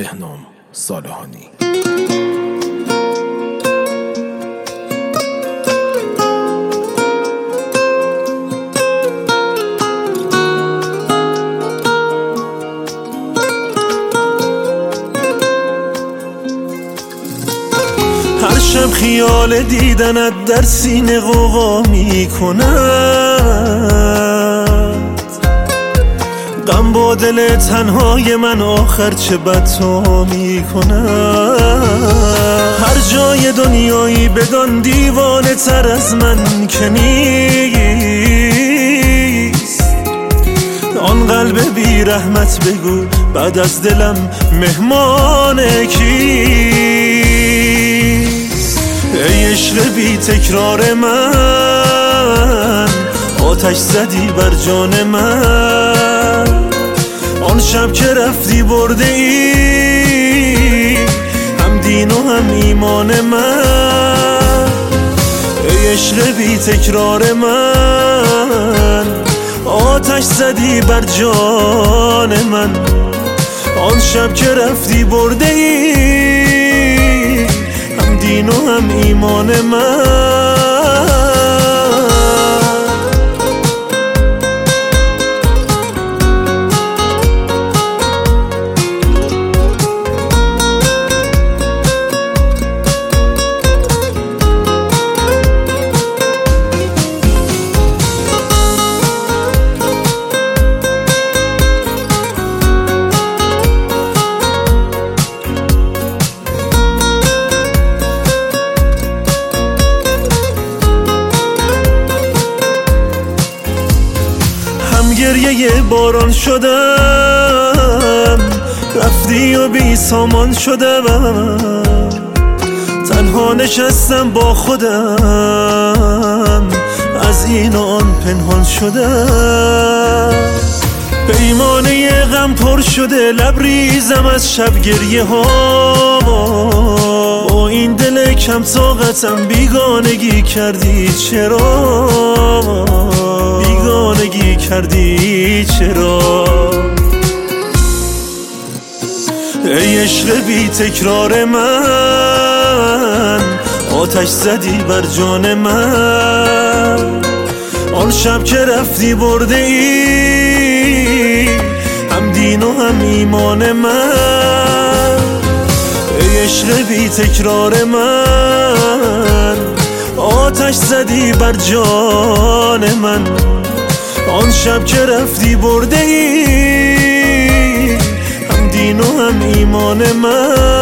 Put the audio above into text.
بهنام صالحانی. هر شب خیال دیدنت در سینه غوغا می کند، غم با دل تنهای من آخر چه بد تو می کند. هر جای دنیایی بدان دیوانه تر از من که نیست، آن قلب بی رحمت بگو بعد از دلم مهمان کیست. ای عشق بی تکرار من، آتش زدی بر جان من. آن شب که رفتی برده ای هم دین و هم ایمان من. ای عشق بی تکرار من، آتش زدی بر جان من. آن شب که رفتی برده ای هم دین و هم ایمان من. گریه باران شدم، رفتی و بی سامان شدم. تنها نشستم با خودم، از این و آن پنهان شدم. پیمانه غم پر شده لبریزم از شب گریه ها. با این دل کم طاقتم بیگانگی کردی چرا؟ بیگانگی کردی چرا؟ ای عشق بی تکرار من، آتش زدی بر جان من. آن شب که رفتی برده ای هم دین و هم ایمان من. ای عشق بی تکرار من، آتش زدی بر جان من. آن شب که رفتی برده ای هم دین و هم ایمان من.